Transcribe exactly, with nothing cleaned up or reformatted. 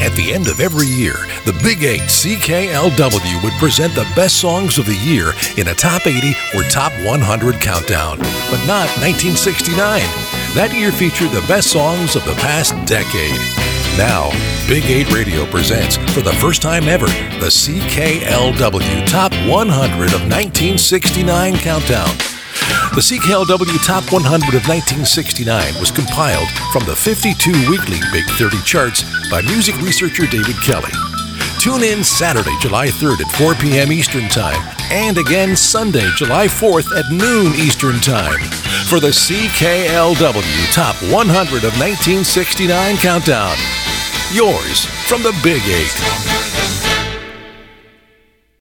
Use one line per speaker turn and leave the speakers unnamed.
At the end of every year, the Big eight C K L W would present the best songs of the year in a Top eighty or Top one hundred countdown, but not nineteen sixty-nine. That year featured the best songs of the past decade. Now, Big eight Radio presents, for the first time ever, the C K L W Top one hundred of nineteen sixty-nine countdown. The C K L W Top one hundred of nineteen sixty-nine was compiled from the fifty-two weekly Big thirty charts by music researcher David Kelly. Tune in Saturday, July third at four p.m. Eastern Time, and again Sunday, July fourth at noon Eastern Time for the C K L W Top one hundred of nineteen sixty-nine countdown. Yours from the Big eight.